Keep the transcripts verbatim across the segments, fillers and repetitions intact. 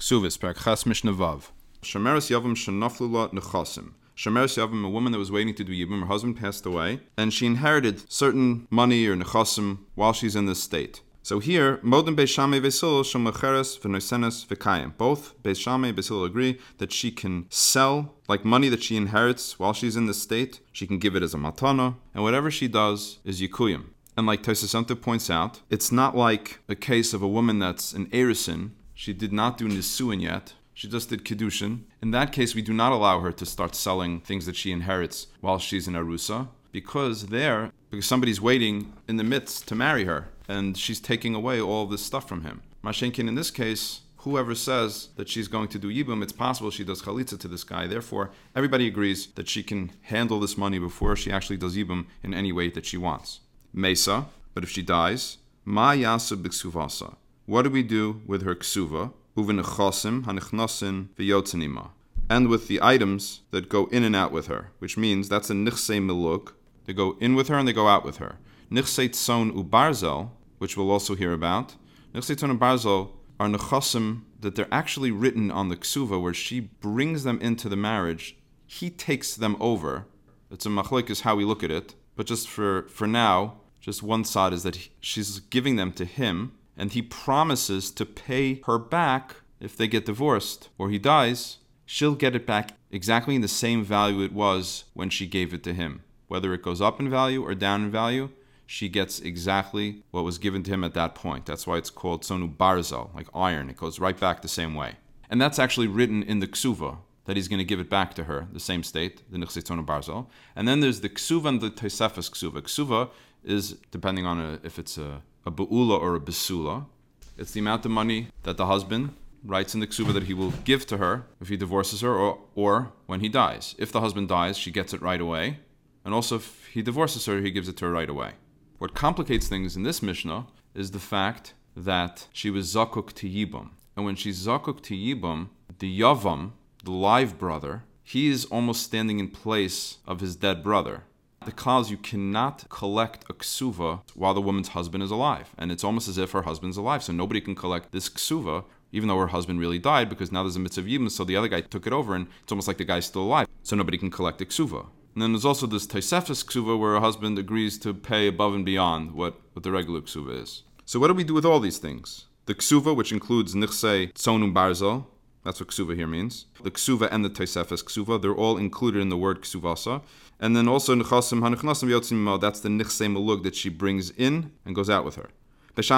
Ksuvis, Perek Ches Mishnah Vav. Shemeres Yavam Shenaflu La Nechasim. Shemeres Yavam, a woman that was waiting to do Yibum, her husband passed away, and she inherited certain money or Nechasim while she's in this state. So here, Modem Beis Shammai Beis Hillel Shemecheres V'Noisenes V'Kayim. Both Beis Shammai and Beis Hillel agree that she can sell, like money that she inherits while she's in this state, she can give it as a matana, and whatever she does is Yikuyim. And like Tosfos Yom Tov points out, it's not like a case of a woman that's an Erisin. She did not do Nisuin yet. She just did Kiddushin. In that case, we do not allow her to start selling things that she inherits while she's in Arusa, because there, because somebody's waiting in the midst to marry her, and she's taking away all of this stuff from him. Mashenkin, in this case, whoever says that she's going to do Yibum, it's possible she does Chalitza to this guy. Therefore, everybody agrees that she can handle this money before she actually does Yibum in any way that she wants. Mesa, but if she dies, Ma Yasa B'Ksuvasa. What do we do with her ksuva? Uvenechosim hanichnosin v'yotzenima, and with the items that go in and out with her, which means that's a nichsei miluk. They go in with her and they go out with her. Nichsei tzon ubarzel, which we'll also hear about. Nichsei tzon ubarzel are nechosim that they're actually written on the ksuva, where she brings them into the marriage. He takes them over. It's a machlokes how we look at it, but just for for now, just one side is that he, she's giving them to him. And he promises to pay her back if they get divorced or he dies. She'll get it back exactly in the same value it was when she gave it to him. Whether it goes up in value or down in value, she gets exactly what was given to him at that point. That's why it's called Sonu Barzel, like iron. It goes right back the same way. And that's actually written in the Ksuva, that he's going to give it back to her, the same state, the Nichsei Sonu Barzel. And then there's the Ksuva and the Tosefes Ksuva. Ksuva is, depending on a, if it's a a be'ula or a besula. It's the amount of money that the husband writes in the ksuva that he will give to her if he divorces her or, or when he dies. If the husband dies, she gets it right away. And also if he divorces her, he gives it to her right away. What complicates things in this Mishnah is the fact that she was zakuk to Yibum. And when she's zakuk to Yibum, the Yavam, the live brother, he is almost standing in place of his dead brother. The cause you cannot collect a ksuva while the woman's husband is alive. And it's almost as if her husband's alive. So nobody can collect this ksuva, even though her husband really died, because now there's a mitzvah yibum, so the other guy took it over, and it's almost like the guy's still alive. So nobody can collect the ksuva. And then there's also this Tosefes ksuva, where her husband agrees to pay above and beyond what, what the regular ksuva is. So what do we do with all these things? The ksuva, which includes nichsei tzonum barzel, that's what ksuva here means. The ksuva and the Tosefes ksuva, they're all included in the word ksuvasa. And then also nechasim hanichnasim yotzim, that's the nichsei melug that she brings in and goes out with her. So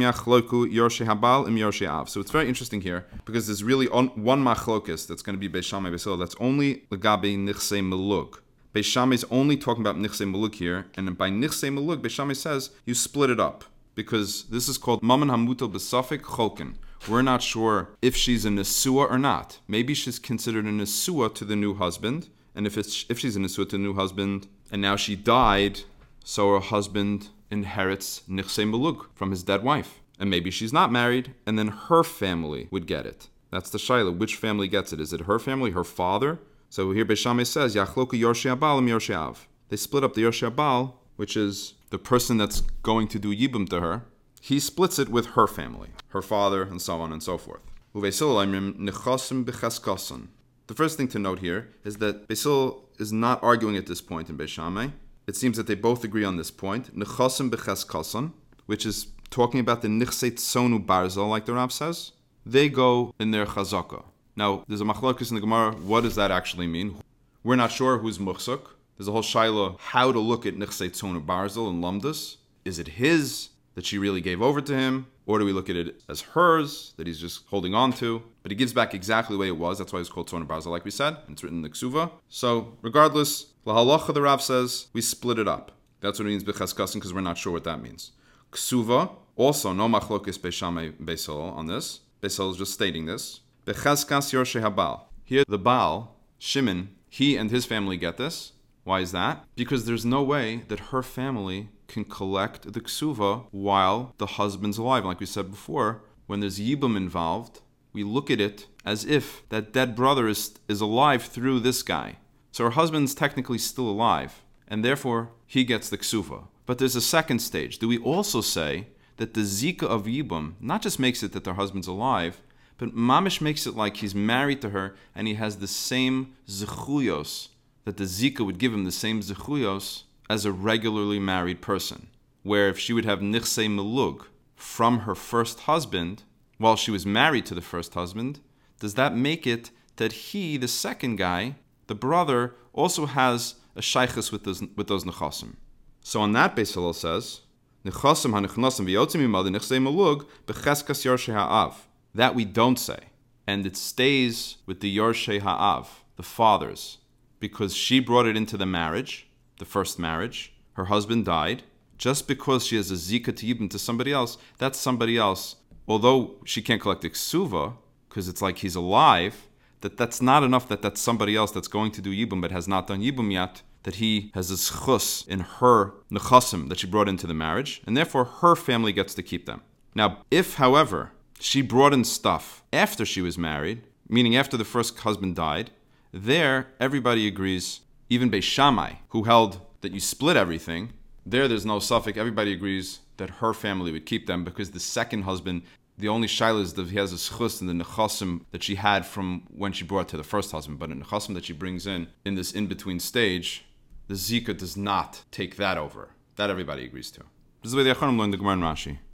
it's very interesting here, because there's really on, one machlokes that's going to be Beis Shammai Beis Hillel, that's only legabe nichsei melug. Beis Shammai is only talking about nichsei melug here, and by nichsei melug, Beis Shammai says you split it up, because this is called maman hamutal besafik choken. We're not sure if she's a nesua or not. Maybe she's considered a nesua to the new husband. And if it's if she's a nesua to the new husband, and now she died, so her husband inherits nichsei melug from his dead wife. And maybe she's not married, and then her family would get it. That's the shaila. Which family gets it? Is it her family, her father? So here Beis Shammai says, Yachloku Yorshei Abal and Yorshei Av. They split up the Yorshei Abal, which is the person that's going to do Yibum to her. He splits it with her family, her father, and so on and so forth. The first thing to note here is that Beis Hillel is not arguing at this point in Beis Shammai. It seems that they both agree on this point. Nechasim b'cheskasan, which is talking about the nichsei tzonu barzel, like the Rav says. They go in their chazaka. Now, there's a machlokes in the Gemara. What does that actually mean? We're not sure who's muchsuk. There's a whole shaila how to look at nichsei tzonu barzel and lamdas. Is it his that she really gave over to him? Or do we look at it as hers, that he's just holding on to? But he gives back exactly the way it was. That's why it's called Tzon Barzel, like we said. It's written in the Ksuva. So, regardless, Lahalacha, the Rav says, we split it up. That's what it means, B'cheskasin, because we're not sure what that means. Ksuva, also, no machlokes Beis Shammai Beis Hillel on this. Beis Hillel is just stating this. B'cheskas Yorshei Habal. Here, the Baal, Shimon, he and his family get this. Why is that? Because there's no way that her family can collect the ksuva while the husband's alive. Like we said before, when there's yibum involved, we look at it as if that dead brother is, is alive through this guy. So her husband's technically still alive, and therefore he gets the ksuva. But there's a second stage. Do we also say that the zika of yibum not just makes it that their husband's alive, But Mamish makes it like he's married to her and he has the same zechuyos, that the Zika would give him the same zechuyos as a regularly married person. Where if she would have nichsei melug from her first husband, while she was married to the first husband, does that make it that he, the second guy, the brother, also has a shaychus with those with those nechasim? So on that basis, Hillel says, nechasim hanichnasim v'yotzim imad nichsei melug becheskas yorshei ha'av. That we don't say, and it stays with the yorshei ha'av, the fathers, because she brought it into the marriage, the first marriage. Her husband died. Just because she has a zika to yibum to somebody else, that's somebody else. Although she can't collect iksuva, because it's like he's alive, that that's not enough that that's somebody else that's going to do yibum but has not done yibum yet, that he has a chus in her nechasim that she brought into the marriage, and therefore her family gets to keep them. Now, if, however, she brought in stuff after she was married, meaning after the first husband died, there everybody agrees, even Beis Shammai, who held that you split everything, there there's no suffix, everybody agrees that her family would keep them because the second husband, the only shaila is that he has a schus in the nechasim that she had from when she brought to the first husband, but a nechasim that she brings in, in this in-between stage, the Zika does not take that over. That everybody agrees to. This is the way the Acharonim learn the Gemara and Rashi.